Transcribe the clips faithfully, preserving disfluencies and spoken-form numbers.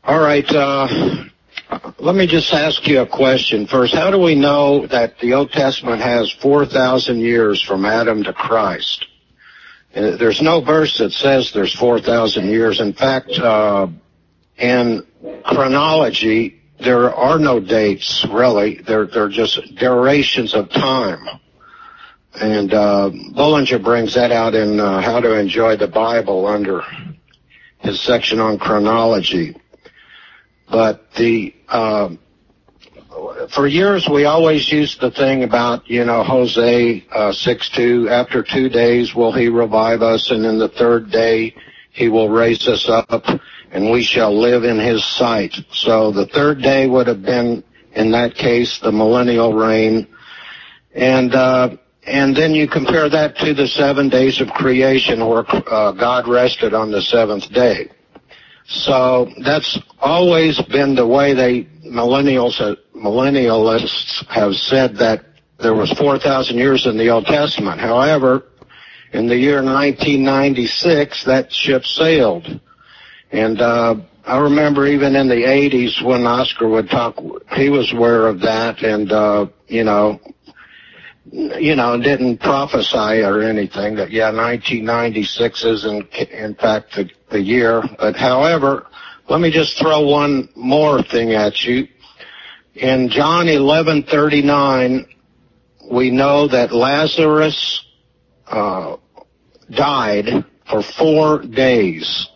All right, uh, let me just ask you a question first. How do we know that the Old Testament has four thousand years from Adam to Christ? Uh, there's no verse that says there's four thousand years. In fact, uh, in chronology, there are no dates, really. They're, they're just durations of time. And uh, Bullinger brings that out in uh, How to Enjoy the Bible under his section on chronology. But the uh, for years we always used the thing about, you know, Hosea uh, six two, after two days will he revive us, and in the third day he will raise us up, and we shall live in his sight. So the third day would have been, in that case, the millennial reign. And uh, and then you compare that to the seven days of creation where uh, God rested on the seventh day. So that's always been the way they, millennials, uh, millennialists have said that there was four thousand years in the Old Testament. However, in the year nineteen ninety-six, that ship sailed. And uh, I remember even in the eighties when Oscar would talk, he was aware of that and, uh, you know, you know, didn't prophesy or anything that, yeah, nineteen ninety-six is in, in fact the, the year. But however, let me just throw one more thing at you. In John eleven thirty-nine, we know that Lazarus uh, died for four days.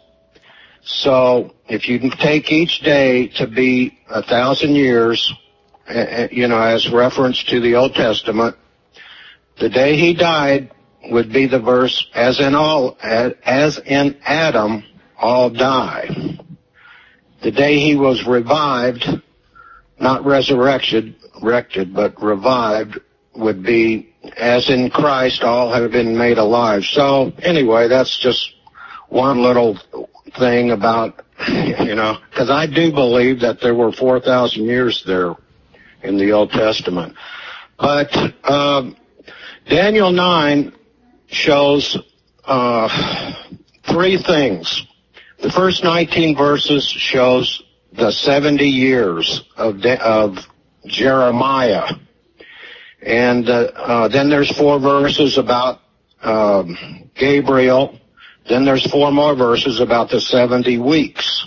So if you can take each day to be a thousand years, uh, you know, as reference to the Old Testament, the day he died would be the verse, as in all, as in Adam, all die. The day he was revived, not resurrected, erected, but revived, would be, as in Christ, all have been made alive. So anyway, that's just one little thing about, you know, because I do believe that there were four thousand years there in the Old Testament. But um, Daniel nine shows uh, three things. The first nineteen verses shows the seventy years of, De- of Jeremiah. And uh, uh, then there's four verses about um, Gabriel. Then there's four more verses about the seventy weeks.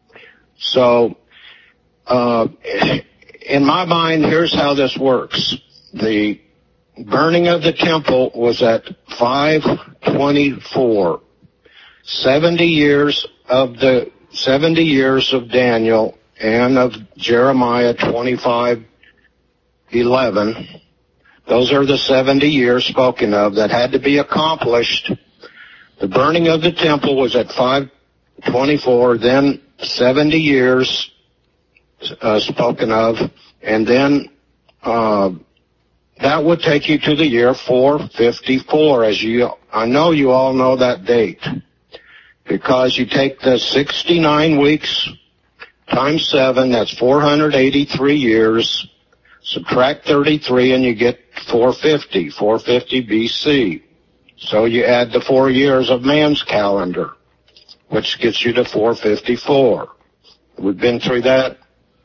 So uh, in my mind, here's how this works. The burning of the temple was at five twenty-four. seventy years of the seventy years of Daniel and of Jeremiah twenty-five eleven. Those are the seventy years spoken of that had to be accomplished. The burning of the temple was at five twenty-four, then seventy years uh, spoken of, and then uh, that would take you to the year four fifty-four. As you, I know you all know that date, because you take the sixty-nine weeks times seven, that's four hundred eighty-three years, subtract thirty-three, and you get four fifty, four fifty B C. So you add the four years of man's calendar, which gets you to four fifty-four. We've been through that.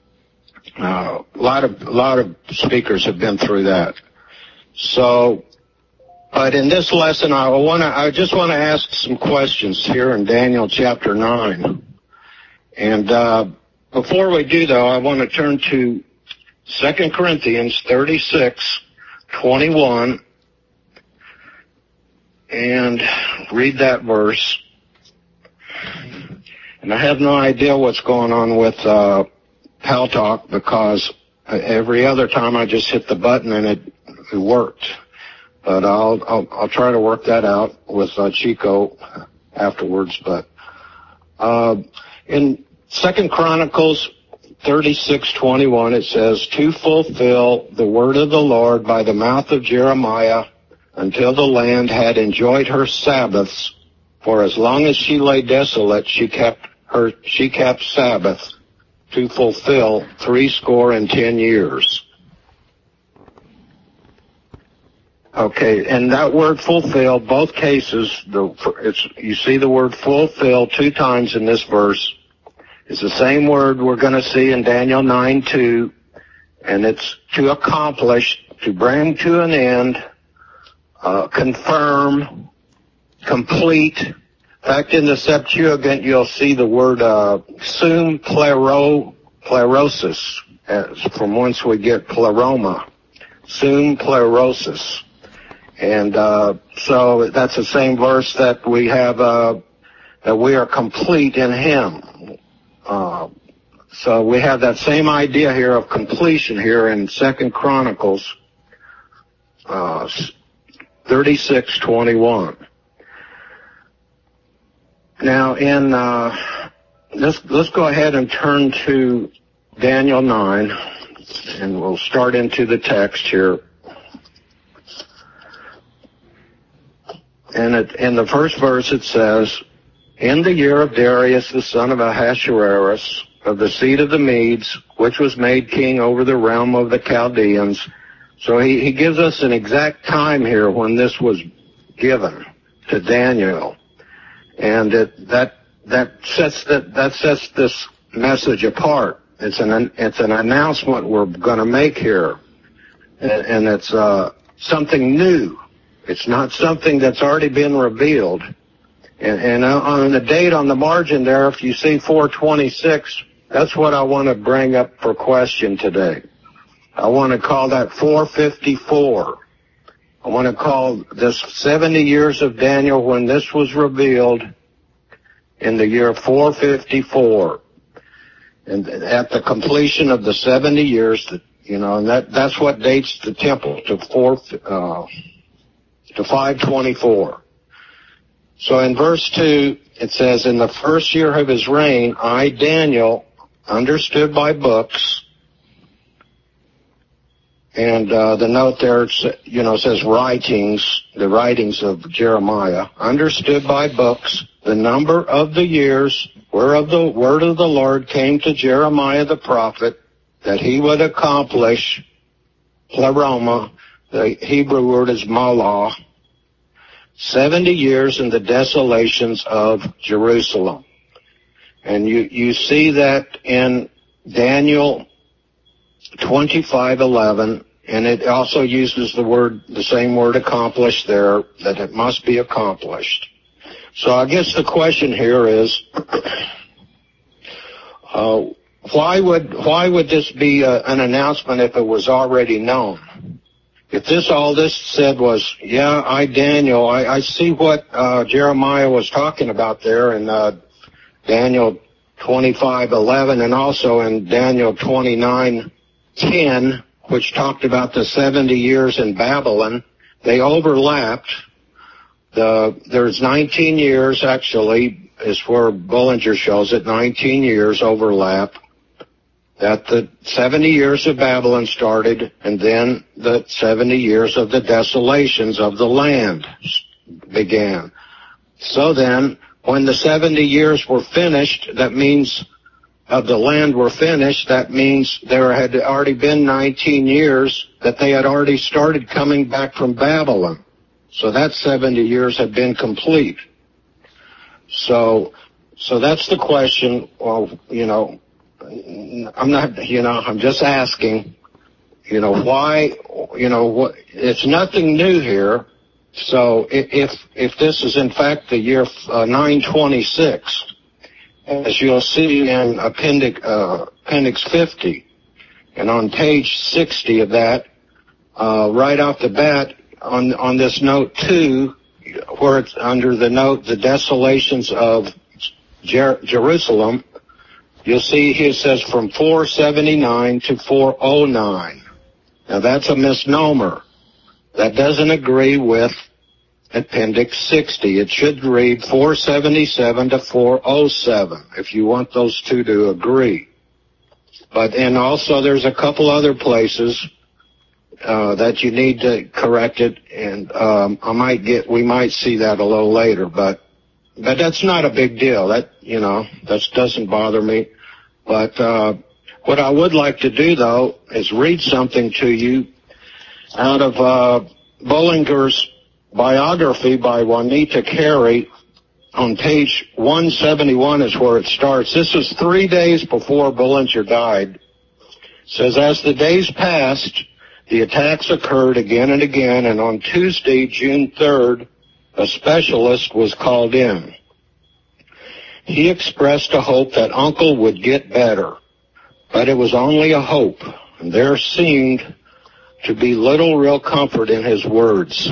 Uh, a lot of a lot of speakers have been through that. So, but in this lesson, I want to I just want to ask some questions here in Daniel chapter nine. And uh, before we do, though, I want to turn to Second Corinthians thirty-six twenty-one and read that verse. And I have no idea what's going on with uh, Pal Talk, because every other time I just hit the button and it, it worked. But I'll, I'll I'll try to work that out with uh, Chico afterwards. But uh, in Second Chronicles thirty-six twenty-one, it says, "To fulfill the word of the Lord by the mouth of Jeremiah, until the land had enjoyed her Sabbaths, for as long as she lay desolate, she kept her she kept Sabbath, to fulfill threescore and ten years." Okay, and that word "fulfill," both cases, the it's, you see the word "fulfill" two times in this verse. It's the same word we're going to see in Daniel nine two, and it's to accomplish, to bring to an end, uh, confirm, complete. In fact, in the Septuagint, you'll see the word uh, sum plero, plerosis, as from whence we get pleroma, sum plerosis. And uh, so that's the same verse that we have, uh, that we are complete in Him. Uh, so we have that same idea here of completion here in Second Chronicles uh, thirty-six twenty-one. Now, in uh, let's let's go ahead and turn to Daniel nine, and we'll start into the text here. And it, in the first verse it says, "In the year of Darius the son of Ahasuerus, of the seed of the Medes, which was made king over the realm of the Chaldeans." So he, he gives us an exact time here when this was given to Daniel. And it, that that sets that that sets this message apart. It's an it's an announcement we're going to make here, and, and it's uh, something new. It's not something that's already been revealed. And, and on the date on the margin there, if you see four twenty-six, that's what I want to bring up for question today. I want to call that four fifty-four. I want to call this seventy years of Daniel when this was revealed in the year four fifty-four. And at the completion of the seventy years, that, you know, and that, that's what dates the temple to four, uh, to five twenty-four. So in verse two, it says, "In the first year of his reign, I, Daniel, understood by books," and uh, the note there, you know, says writings, the writings of Jeremiah, "understood by books the number of the years whereof the word of the Lord came to Jeremiah the prophet, that he would accomplish," pleroma, the Hebrew word is malah, "seventy years in the desolations of Jerusalem." And you, you see that in Daniel twenty-five eleven, and it also uses the word, the same word accomplish there, that it must be accomplished. So I guess the question here is, uh, why would, why would this be a, an announcement if it was already known? If this, all this said was, yeah, I, Daniel, I, I see what uh, Jeremiah was talking about there in uh, Daniel twenty-five eleven, and also in Daniel twenty-nine ten, which talked about the seventy years in Babylon. They overlapped. The, there's nineteen years, actually, is where Bullinger shows it, nineteen years overlap. That the seventy years of Babylon started, and then the seventy years of the desolations of the land began. So then, when the seventy years were finished, that means of the land were finished, that means there had already been nineteen years that they had already started coming back from Babylon. So that seventy years had been complete. So, so that's the question. Well, you know, I'm not, you know, I'm just asking, you know, why, you know, what, it's nothing new here. So if, if this is in fact the year uh, nine twenty-six, as you'll see in appendix, uh, appendix fifty, and on page sixty of that, uh, right off the bat, on, on this note two, where it's under the note, the desolations of Jer- Jerusalem, you'll see here it says from four seventy-nine to four oh nine. Now that's a misnomer. That doesn't agree with appendix sixty. It should read four seventy-seven to four oh seven if you want those two to agree. But, and also there's a couple other places uh, that you need to correct it, and um, I might get, we might see that a little later, but but that's not a big deal. That, you know, that doesn't bother me. But uh, what I would like to do, though, is read something to you out of uh, Bullinger's biography by Juanita Carey, on page one seventy-one is where it starts. This was three days before Bullinger died. It says, as the days passed, the attacks occurred again and again, and on Tuesday, June third, a specialist was called in. He expressed a hope that Uncle would get better, but it was only a hope, and there seemed to be little real comfort in his words.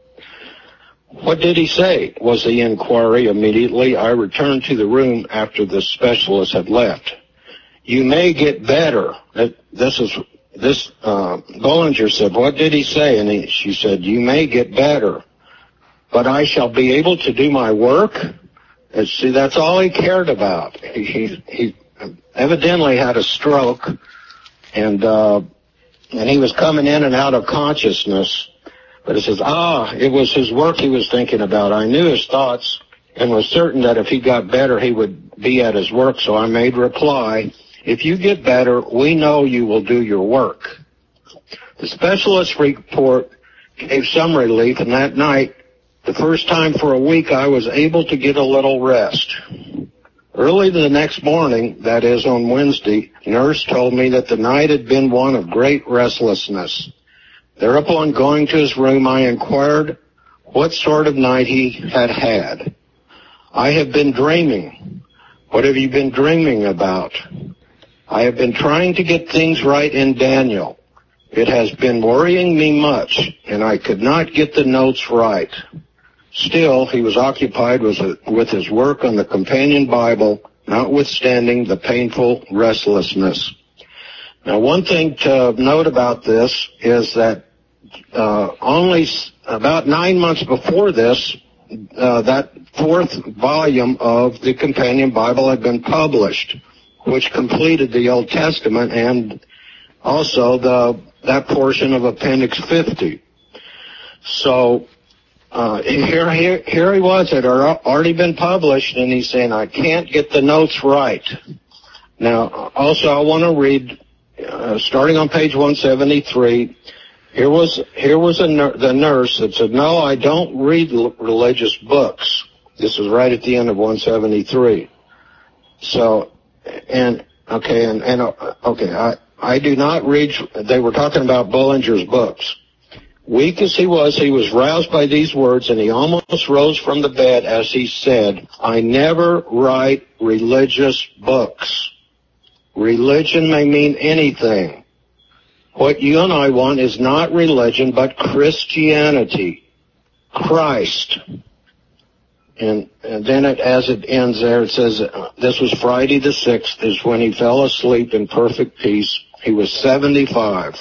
What did he say? Was the inquiry immediately. I returned to the room after the specialist had left. You may get better. This is this. Uh, Bullinger said, "What did he say?" And he, she said, "You may get better, but I shall be able to do my work." And see, that's all he cared about. He he, he evidently had a stroke, and uh, and he was coming in and out of consciousness. But it says, ah, it was his work he was thinking about. I knew his thoughts and was certain that if he got better, he would be at his work. So I made reply, if you get better, we know you will do your work. The specialist report gave some relief, and that night, the first time for a week, I was able to get a little rest. Early the next morning, that is on Wednesday, nurse told me that the night had been one of great restlessness. Thereupon, going to his room, I inquired what sort of night he had had. I have been dreaming. What have you been dreaming about? I have been trying to get things right in Daniel. It has been worrying me much, and I could not get the notes right. Still, he was occupied with, with his work on the companion Bible, notwithstanding the painful restlessness. Now, one thing to note about this is that uh, only about nine months before this, uh, that fourth volume of the companion Bible had been published, which completed the Old Testament and also the that portion of Appendix fifty. So uh, here, here, here he was. It had already been published, and he's saying, I can't get the notes right. Now, also, I want to read, uh, starting on page one seventy-three, here was here was a nur- the nurse that said, no, I don't read l- religious books. This is right at the end of one seventy-three. So, and, okay, and, and uh, okay, I, I do not read, they were talking about Bullinger's books. Weak as he was, he was roused by these words, and he almost rose from the bed as he said, I never write religious books. Religion may mean anything. What you and I want is not religion, but Christianity. Christ. And, and then it, as it ends there, it says, uh, this was Friday the sixth, is when he fell asleep in perfect peace. He was seventy-five.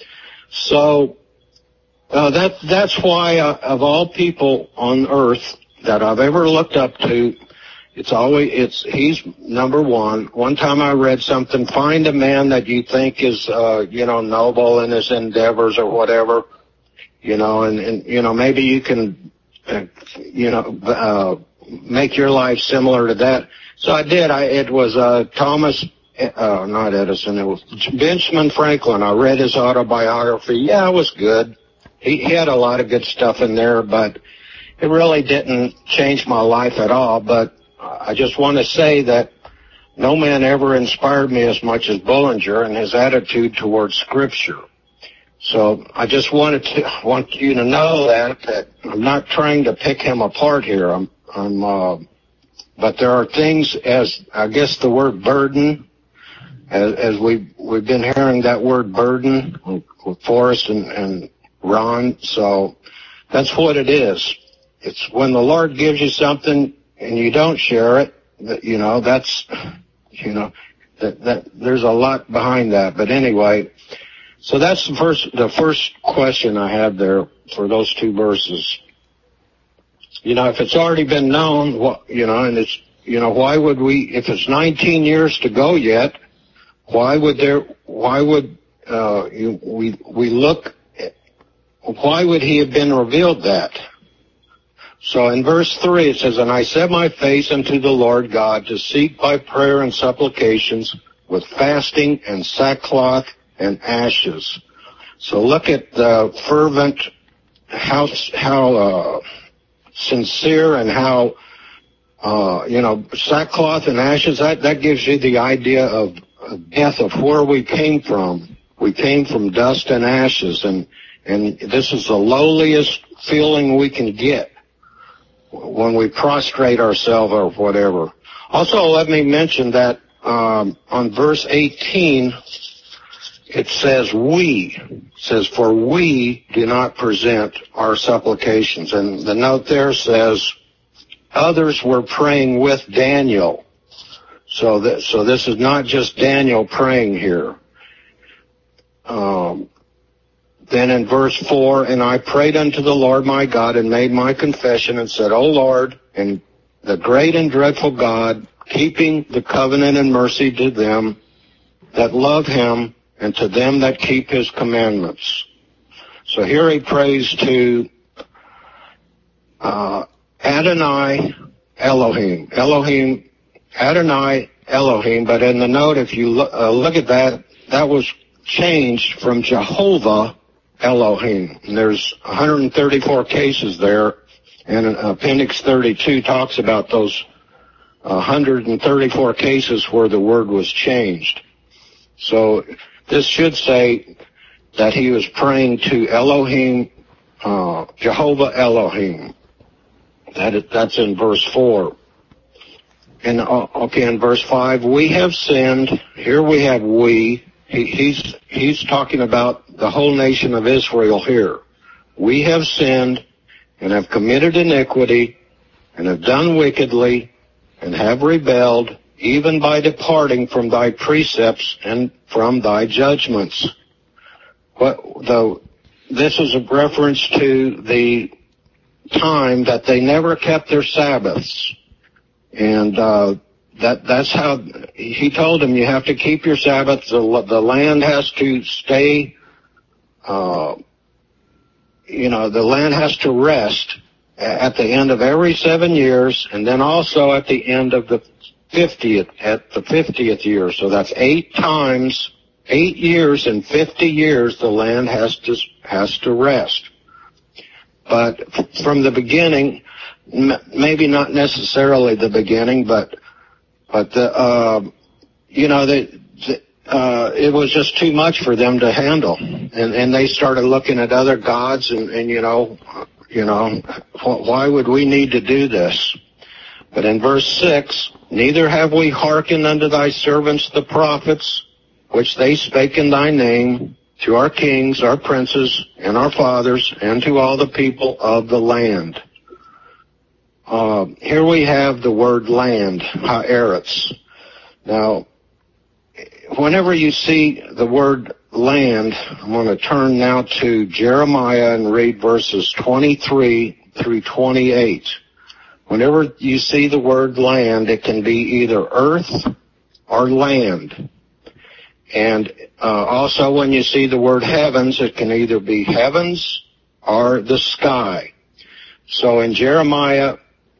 So, uh, that, that's why, uh, of all people on earth that I've ever looked up to, It's always, it's, he's number one. One time I read something, find a man that you think is, uh, you know, noble in his endeavors or whatever, you know, and, and you know, maybe you can, uh, you know, uh, make your life similar to that. So I did. I, it was, uh, Thomas, uh, not Edison, it was Benjamin Franklin. I read his autobiography. Yeah, it was good. He, he had a lot of good stuff in there, but it really didn't change my life at all. But I just want to say that no man ever inspired me as much as Bullinger and his attitude towards Scripture. So I just wanted to want you to know that, that I'm not trying to pick him apart here. I'm, I'm, uh, but there are things, as I guess the word burden, as, as we've we've been hearing that word burden with Forrest and, and Ron. So that's what it is. It's when the Lord gives you something and you don't share it, that, you know, that's, you know, that, that there's a lot behind that. But anyway, so that's the first, the first question I had there for those two verses. You know, if it's already been known, what, you know, and it's, you know, why would we, if it's nineteen years to go yet, why would there, why would, uh, you, we, we look, why would he have been revealed that? So in verse three it says, and I set my face unto the Lord God to seek by prayer and supplications with fasting and sackcloth and ashes. So look at the fervent, how, how uh, sincere and how uh, you know, sackcloth and ashes, that, that gives you the idea of, of death, of where we came from. We came from dust and ashes, and, and this is the lowliest feeling we can get when we prostrate ourselves or whatever. Also, let me mention that um, on verse eighteen, it says we. It says, for we do not present our supplications. And the note there says, others were praying with Daniel. So that, so this is not just Daniel praying here. Um, then in verse four, and I prayed unto the Lord my God and made my confession and said, O Lord, and the great and dreadful God, keeping the covenant and mercy to them that love him and to them that keep his commandments. So here he prays to uh, Adonai Elohim. Elohim, Adonai Elohim, but in the note, if you look, uh, look at that, that was changed from Jehovah Elohim. And there's one hundred thirty-four cases there, and Appendix thirty-two talks about those one hundred thirty-four cases where the word was changed. So this should say that he was praying to Elohim, uh, Jehovah Elohim. That is, that's in verse four. And, uh, okay, in verse five, we have sinned. Here we have we. He, he's, he's talking about the whole nation of Israel here. We have sinned and have committed iniquity and have done wickedly and have rebelled, even by departing from thy precepts and from thy judgments. What, though, this is a reference to the time that they never kept their Sabbaths. And uh, that that's how he told them, you have to keep your Sabbath. The, the land has to stay, uh, you know, the land has to rest at the end of every seven years, and then also at the end of the fiftieth, at the fiftieth year. So that's eight times, eight years and fifty years the land has to, has to rest. But from the beginning, maybe not necessarily the beginning, but, but the, uh, you know, the, the, uh, it was just too much for them to handle. And, and they started looking at other gods and, and, you know, you know, why would we need to do this? But in verse six, neither have we hearkened unto thy servants the prophets, which they spake in thy name, to our kings, our princes, and our fathers, and to all the people of the land. Uh, here we have the word land, ha'eretz. Now, whenever you see the word land, I'm going to turn now to Jeremiah and read verses twenty-three through twenty-eight. Whenever you see the word land, it can be either earth or land. And uh, also when you see the word heavens, it can either be heavens or the sky. So in Jeremiah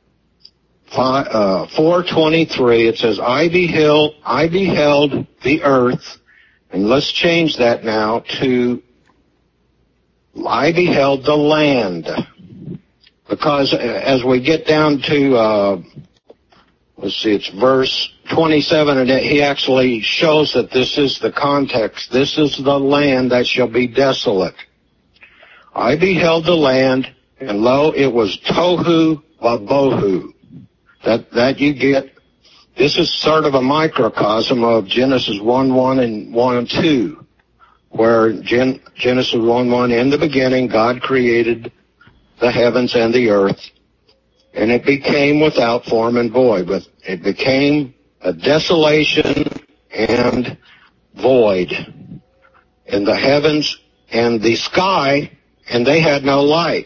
four twenty-three, it says, I beheld, I beheld the earth, and let's change that now to, I beheld the land. Because as we get down to, uh, let's see, it's verse twenty-seven, and he actually shows that this is the context. This is the land that shall be desolate. I beheld the land, and lo, it was tohu vabohu. That, that you get, this is sort of a microcosm of Genesis one one and one two, where Gen, Genesis one one, in the beginning, God created the heavens and the earth, and it became without form and void, but it became a desolation and void in the heavens and the sky, and they had no light.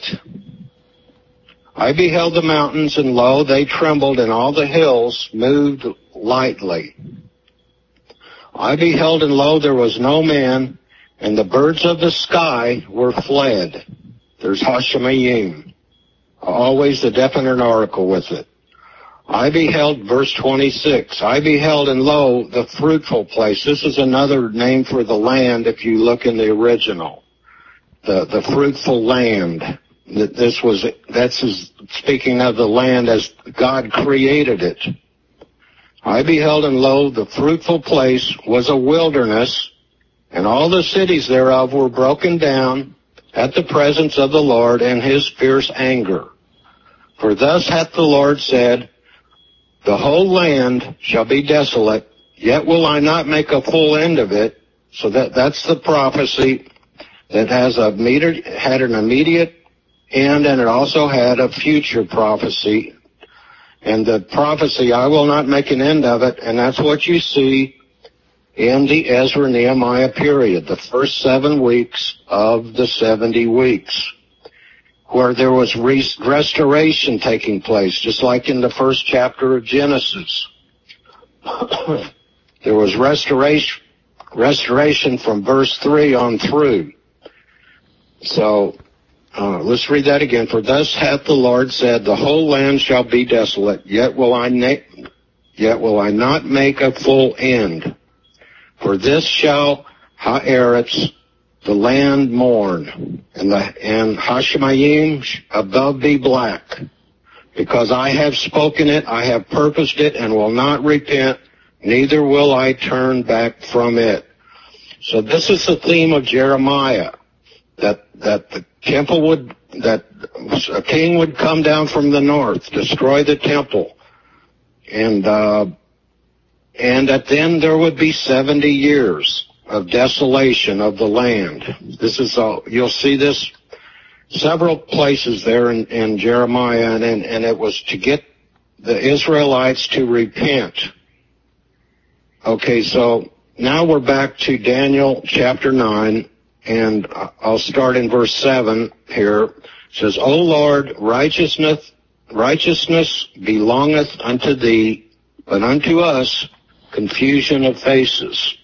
I beheld the mountains, and lo, they trembled, and all the hills moved lightly. I beheld, and lo, there was no man, and the birds of the sky were fled. There's Hashemayim, always the definite article with it. I beheld, verse twenty-six, I beheld, and lo, the fruitful place. This is another name for the land if you look in the original. The, the fruitful land. that this was, that's his, speaking of the land as God created it. I beheld, and lo, the fruitful place was a wilderness, and all the cities thereof were broken down at the presence of the Lord and his fierce anger. For thus hath the Lord said, the whole land shall be desolate, yet will I not make a full end of it. So that, that's the prophecy that has a meter, had an immediate end, and it also had a future prophecy. And the prophecy, I will not make an end of it, and that's what you see in the Ezra-Nehemiah period, the first seven weeks of the seventy weeks, where there was restoration taking place, just like in the first chapter of Genesis. There was restoration, restoration from verse three on through. So, Uh, let's read that again. For thus hath the Lord said, the whole land shall be desolate, yet will I na- yet will I not make a full end. For this shall Haaretz, the land, mourn, and the and Hashemayim above be black, because I have spoken it, I have purposed it, and will not repent, neither will I turn back from it. So this is the theme of Jeremiah. That, that the temple would, that a king would come down from the north, destroy the temple, and, uh, and that then there would be seventy years of desolation of the land. This is all, you'll see this several places there in, in Jeremiah, and, and, and it was to get the Israelites to repent. Okay, so now we're back to Daniel chapter nine. And I'll start in verse seven here. It says, O Lord, righteousness, righteousness belongeth unto thee, but unto us confusion of faces.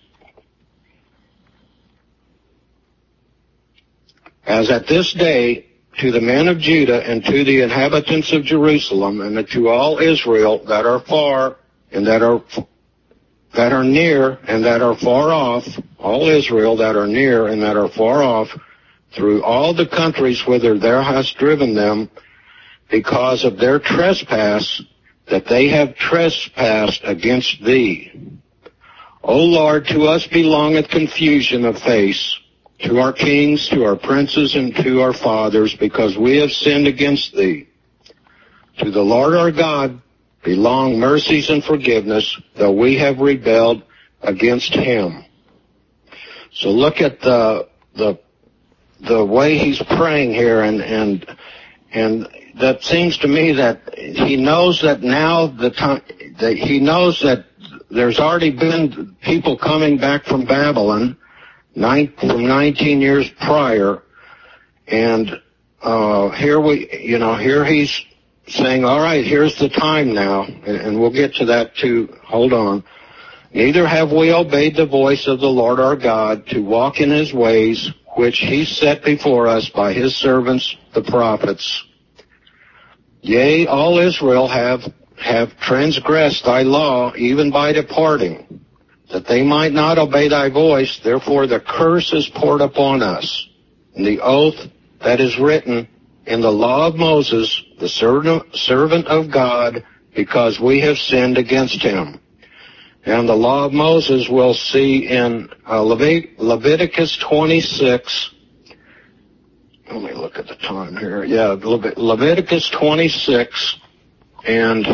As at this day, to the men of Judah and to the inhabitants of Jerusalem and to all Israel that are far and that are that are near and that are far off, all Israel that are near and that are far off, through all the countries whither thou hast driven them, because of their trespass, that they have trespassed against thee. O Lord, to us belongeth confusion of face, to our kings, to our princes, and to our fathers, because we have sinned against thee. To the Lord our God belong mercies and forgiveness, though we have rebelled against him. So look at the the the way he's praying here, and and and that seems to me that he knows that now the time that he knows that there's already been people coming back from Babylon nine, from nineteen years prior, and uh here we you know here he's saying, all right, here's the time now, and we'll get to that too. Hold on. Neither have we obeyed the voice of the Lord our God to walk in his ways, which he set before us by his servants the prophets. Yea, all Israel have, have transgressed thy law, even by departing, that they might not obey thy voice. Therefore the curse is poured upon us, and the oath that is written in the law of Moses, the servant of God, because we have sinned against him. And the law of Moses we'll see in uh, Levit- Leviticus twenty-six. Let me look at the time here. Yeah, Levit- Leviticus twenty-six, and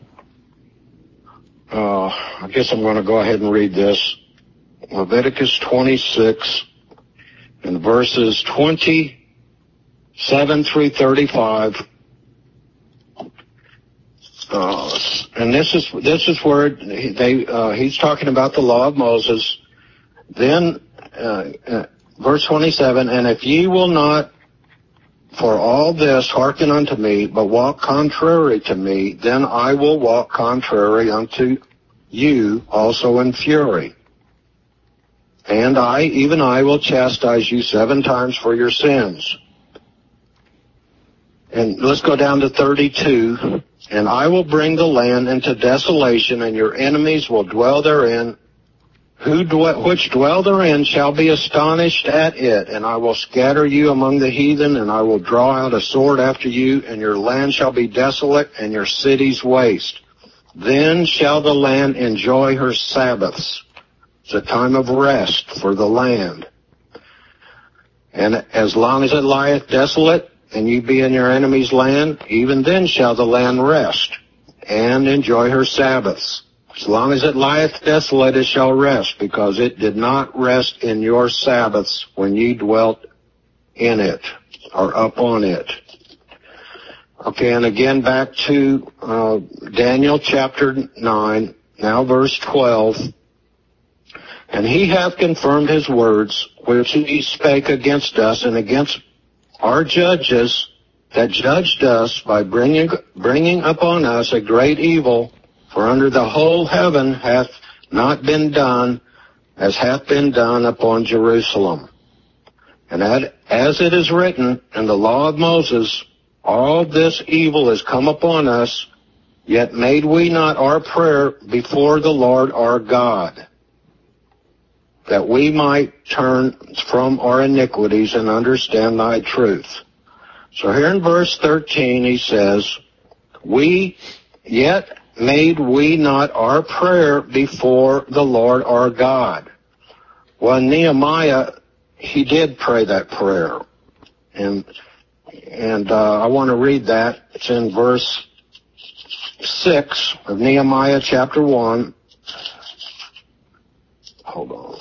uh, I guess I'm going to go ahead and read this. Leviticus twenty-six, and verses twenty. seven through thirty-five, uh, and this is this is where they uh, he's talking about the law of Moses. Then, uh, uh, verse twenty-seven, and if ye will not for all this hearken unto me, but walk contrary to me, then I will walk contrary unto you also in fury. And I, even I, will chastise you seven times for your sins. And let's go down to thirty-two. And I will bring the land into desolation, and your enemies will dwell therein, who dwe- which dwell therein shall be astonished at it, and I will scatter you among the heathen, and I will draw out a sword after you, and your land shall be desolate, and your cities waste. Then shall the land enjoy her Sabbaths. It's a time of rest for the land. And as long as it lieth desolate, and you be in your enemy's land, even then shall the land rest, and enjoy her Sabbaths. As long as it lieth desolate, it shall rest, because it did not rest in your Sabbaths when ye dwelt in it, or upon it. Okay, and again back to uh, Daniel chapter nine, now verse twelve. And he hath confirmed his words, which he spake against us and against our judges that judged us, by bringing bringing upon us a great evil. For under the whole heaven hath not been done as hath been done upon Jerusalem. And as it is written in the law of Moses, all this evil is come upon us, yet made we not our prayer before the Lord our God, that we might turn from our iniquities and understand thy truth. So here in verse thirteen he says, we yet made we not our prayer before the Lord our God. Well, Nehemiah, he did pray that prayer. And and uh, I want to read that. It's in verse six of Nehemiah chapter one. Hold on.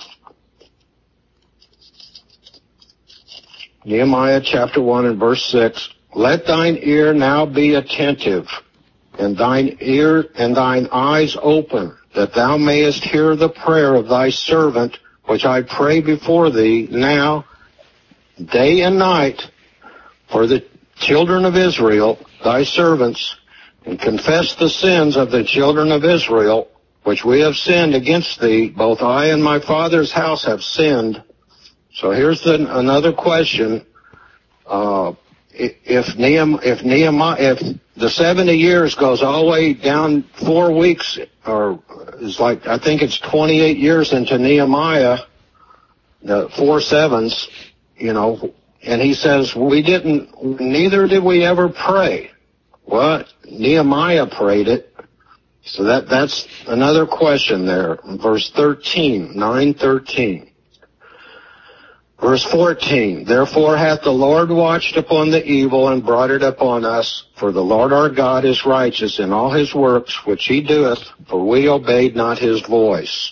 Nehemiah chapter one and verse six. Let thine ear now be attentive, and thine ear and thine eyes open, that thou mayest hear the prayer of thy servant, which I pray before thee now, day and night, for the children of Israel, thy servants, and confess the sins of the children of Israel, which we have sinned against thee. Both I and my father's house have sinned. So here's the, another question. Uh, if Nehemiah, if Nehemiah, if the seventy years goes all the way down four weeks, or is like, I think it's twenty-eight years into Nehemiah, the four sevens, you know, and he says, we didn't, neither did we ever pray. Well, Nehemiah prayed it. So that, that's another question there. Verse thirteen, nine thirteen. Verse fourteen, therefore hath the Lord watched upon the evil and brought it upon us, for the Lord our God is righteous in all his works which he doeth, for we obeyed not his voice.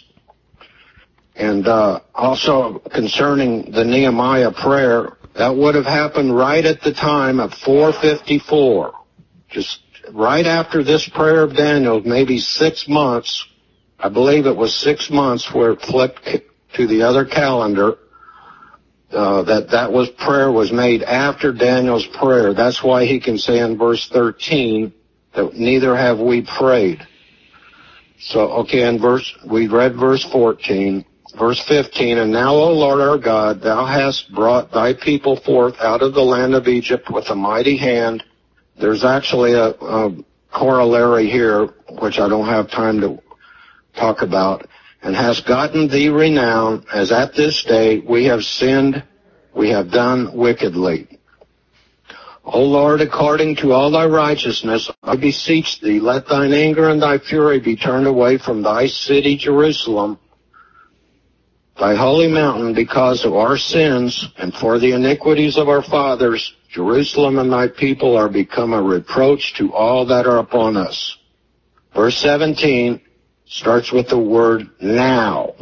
And uh, also concerning the Nehemiah prayer, that would have happened right at the time of four fifty-four. Just right after this prayer of Daniel, maybe six months, I believe it was six months where it flipped to the other calendar. Uh, that that was prayer was made after Daniel's prayer. That's why he can say in verse thirteen that neither have we prayed. So, okay, in verse, we read verse fourteen. Verse fifteen, and now, O Lord our God, thou hast brought thy people forth out of the land of Egypt with a mighty hand. There's actually a, a corollary here, which I don't have time to talk about. And hast gotten thee renown, as at this day we have sinned, we have done wickedly. O Lord, according to all thy righteousness, I beseech thee, let thine anger and thy fury be turned away from thy city Jerusalem, thy holy mountain, because of our sins, and for the iniquities of our fathers. Jerusalem and thy people are become a reproach to all that are upon us. Verse seventeen starts with the word now.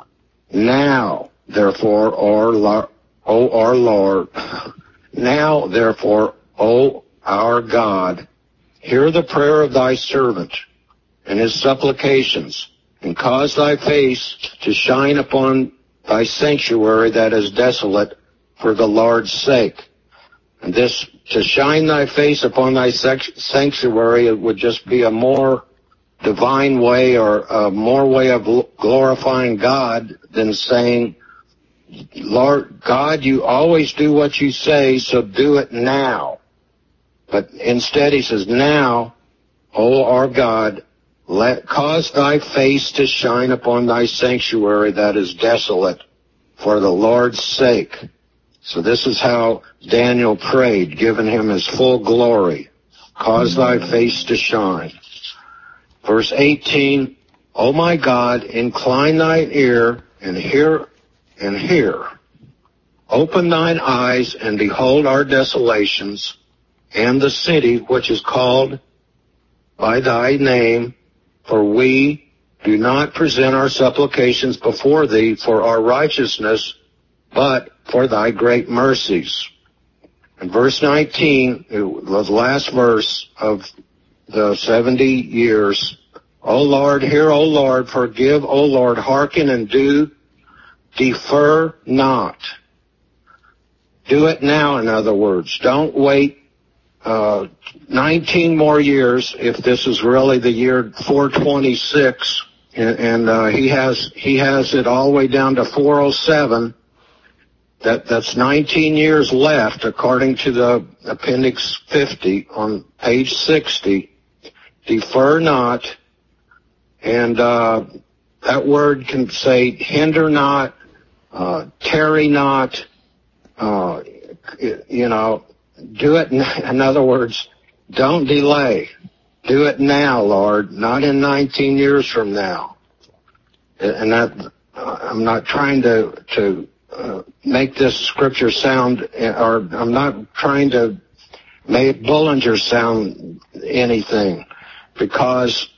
Now, therefore, O our Lord, now, therefore, O our God, hear the prayer of thy servant and his supplications, and cause thy face to shine upon thy sanctuary that is desolate for the Lord's sake. And this, to shine thy face upon thy sanctuary, it would just be a more divine way, or a more way of glorifying God than saying, Lord God, you always do what you say, so do it now. But instead he says, now, O our God, Let cause thy face to shine upon thy sanctuary that is desolate, for the Lord's sake. So this is how Daniel prayed, giving him his full glory. Cause thy face to shine. Verse eighteen, O my God, incline thine ear and hear, and hear. Open thine eyes and behold our desolations, and the city which is called by thy name, for we do not present our supplications before thee for our righteousness, but for thy great mercies. In verse nineteen, the last verse of the seventy years, O Lord, hear, O Lord, forgive, O Lord, hearken and do, defer not. Do it now, in other words. Don't wait uh nineteen more years if this is really the year four twenty-six, and, and uh, he has he has it all the way down to four oh seven. That that's nineteen years left, according to the Appendix fifty on page sixty. Defer not, and uh, that word can say hinder not, uh, tarry not, uh, you know. Do it, in other words, don't delay. Do it now, Lord, not in nineteen years from now. And that, I'm not trying to, to uh, make this scripture sound, or I'm not trying to make Bullinger sound anything, because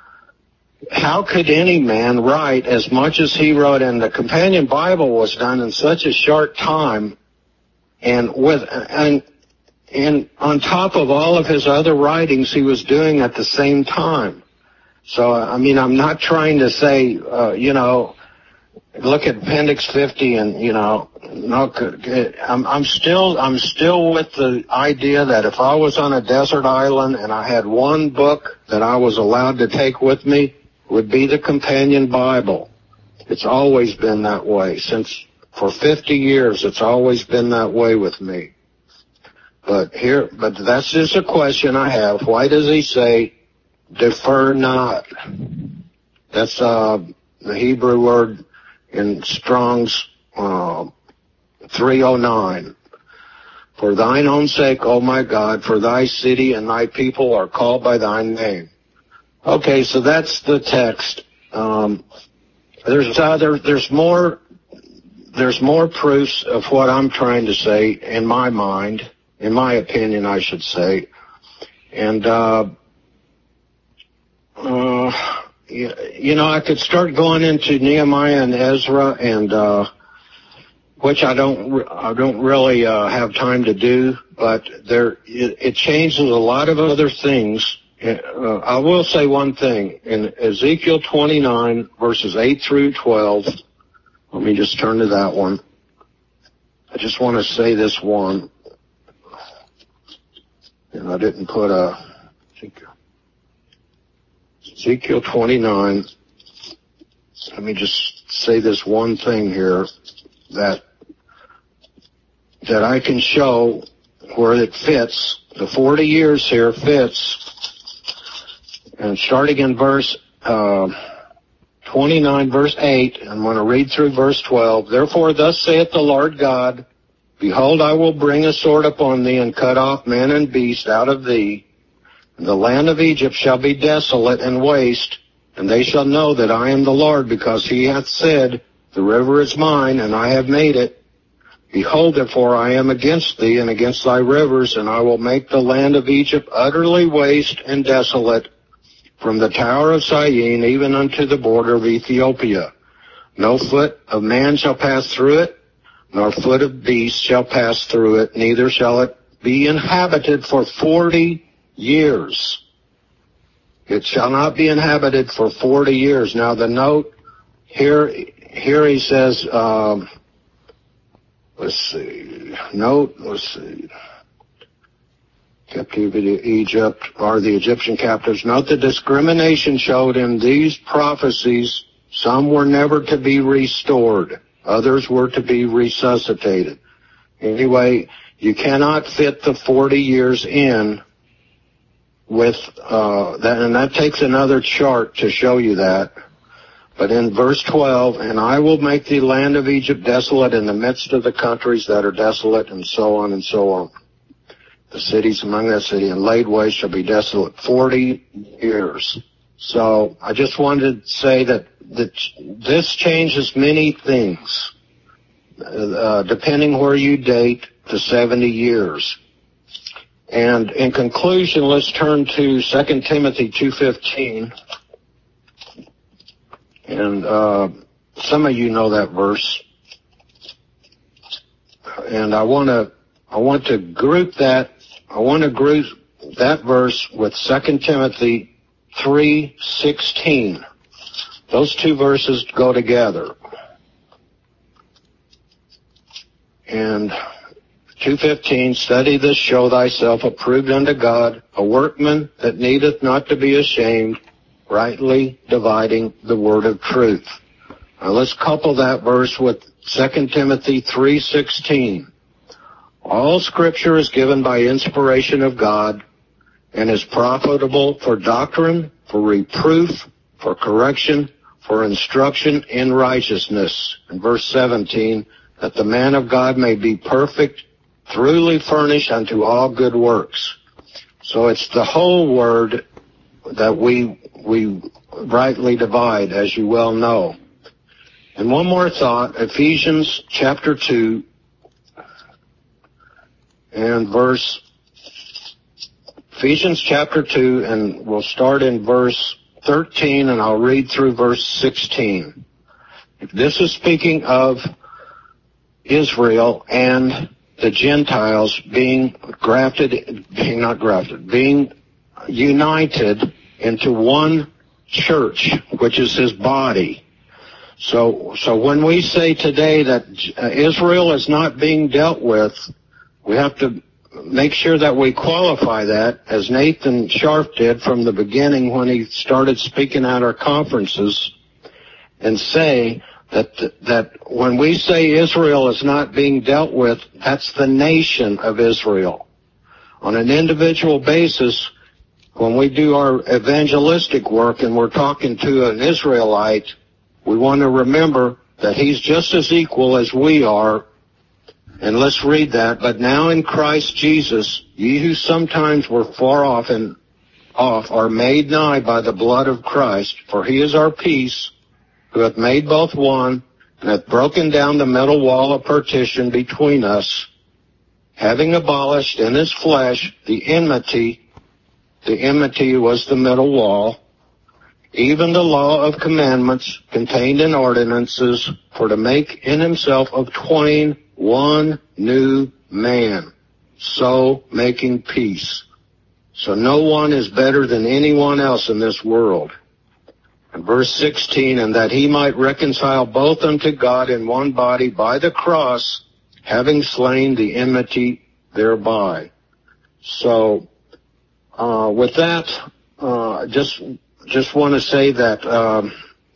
how could any man write as much as he wrote? And the Companion Bible was done in such a short time, and with, and, And on top of all of his other writings he was doing at the same time. So, I mean, I'm not trying to say, uh, you know, look at Appendix fifty and, you know, no, I'm, I'm still, I'm still with the idea that if I was on a desert island and I had one book that I was allowed to take with me, it would be the Companion Bible. It's always been that way. Since, for fifty years, it's always been that way with me. But here, but that's just a question I have. Why does he say, defer not? That's uh, the Hebrew word in Strong's uh, three oh nine. For thine own sake, O my God, for thy city and thy people are called by thy name. Okay, so that's the text. Um, there's other, there's more, there's more proofs of what I'm trying to say in my mind. In my opinion, I should say. And, uh, uh, you, you know, I could start going into Nehemiah and Ezra, and, uh, which I don't, I don't really, uh, have time to do, but there, it, it changes a lot of other things. Uh, I will say one thing. In Ezekiel twenty-nine, verses eight through twelve, let me just turn to that one. I just want to say this one. And I didn't put a, Ezekiel twenty-nine, let me just say this one thing here, that, that I can show where it fits. The forty years here fits. And starting in verse, uh, twenty-nine, verse eight, I'm going to read through verse twelve. Therefore thus saith the Lord God, behold, I will bring a sword upon thee, and cut off man and beast out of thee. And the land of Egypt shall be desolate and waste, and they shall know that I am the Lord, because he hath said, the river is mine, and I have made it. Behold, therefore, I am against thee, and against thy rivers, and I will make the land of Egypt utterly waste and desolate, from the tower of Syene even unto the border of Ethiopia. No foot of man shall pass through it, nor foot of beast shall pass through it, neither shall it be inhabited for forty years. It shall not be inhabited for forty years. Now the note here, here he says, um, let's see, note, let's see, captivity to Egypt, are the Egyptian captives. Note the discrimination showed in these prophecies. Some were never to be restored. Others were to be resuscitated. Anyway, you cannot fit the forty years in with uh, that, and that takes another chart to show you that. But in verse twelve, and I will make the land of Egypt desolate in the midst of the countries that are desolate, and so on and so on. The cities among that city and laid waste shall be desolate forty years. So I just wanted to say that, that this changes many things, uh, depending where you date the seventy years. And in conclusion, let's turn to Second Timothy two fifteen. And uh, some of you know that verse. And I want to I want to group that I want to group that verse with Second Timothy three sixteen. Those two verses go together. And two fifteen, study this, show thyself approved unto God, a workman that needeth not to be ashamed, rightly dividing the word of truth. Now let's couple that verse with Second Timothy three sixteen. All Scripture is given by inspiration of God and is profitable for doctrine, for reproof, for correction, for instruction in righteousness. In verse seventeen, that the man of God may be perfect, truly furnished unto all good works. So it's the whole word that we we rightly divide, as you well know. And one more thought, Ephesians chapter two and verse, Ephesians chapter two, and we'll start in verse thirteen, and I'll read through verse sixteen. This is speaking of Israel and the Gentiles being grafted, being not grafted, being united into one church, which is his body. So, so when we say today that Israel is not being dealt with, we have to make sure that we qualify that, as Nathan Sharp did from the beginning when he started speaking at our conferences, and say that that when we say Israel is not being dealt with, that's the nation of Israel. On an individual basis, when we do our evangelistic work and we're talking to an Israelite, we want to remember that he's just as equal as we are. And let's read that. But now in Christ Jesus, ye who sometimes were far off and off are made nigh by the blood of Christ, for he is our peace, who hath made both one, and hath broken down the middle wall of partition between us, having abolished in his flesh the enmity. The enmity was the middle wall, even the law of commandments contained in ordinances, for to make in himself of twain one new man, so making peace. So no one is better than anyone else in this world. And verse sixteen, and that he might reconcile both unto God in one body by the cross, having slain the enmity thereby. So, uh, with that, uh, just, just want to say that, um,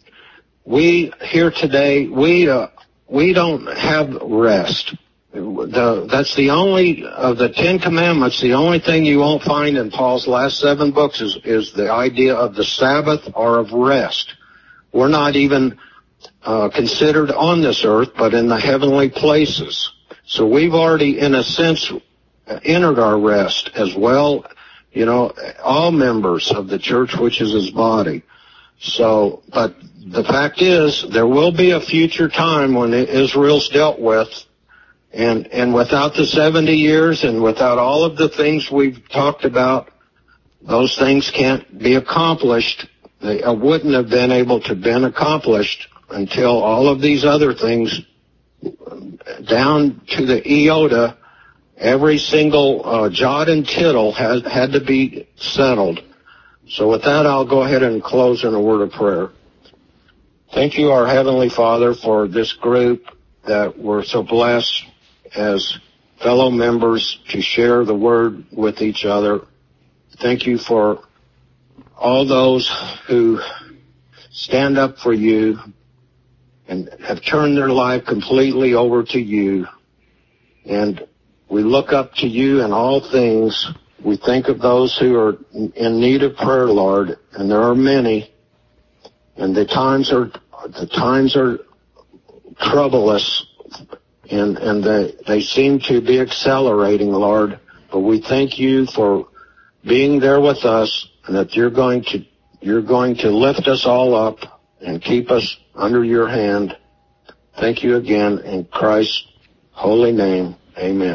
we here today, we, uh, we don't have rest. The, that's the only, of the Ten Commandments, the only thing you won't find in Paul's last seven books is, is the idea of the Sabbath or of rest. We're not even uh, considered on this earth, but in the heavenly places. So we've already, in a sense, entered our rest as well, you know, all members of the church, which is his body. So, but the fact is, there will be a future time when Israel's dealt with, and, and without the seventy years and without all of the things we've talked about, those things can't be accomplished. They wouldn't have been able to been accomplished until all of these other things, down to the iota, every single uh, jot and tittle has had to be settled. So with that, I'll go ahead and close in a word of prayer. Thank you, our Heavenly Father, for this group that we're so blessed as fellow members to share the word with each other. Thank you for all those who stand up for you and have turned their life completely over to you. And we look up to you in all things We think of those who are in need of prayer, Lord, and there are many, and the times are the times are troublous, and and they they seem to be accelerating, Lord. But we thank you for being there with us, and that you're going to you're going to lift us all up and keep us under your hand. Thank you again in Christ's holy name. Amen.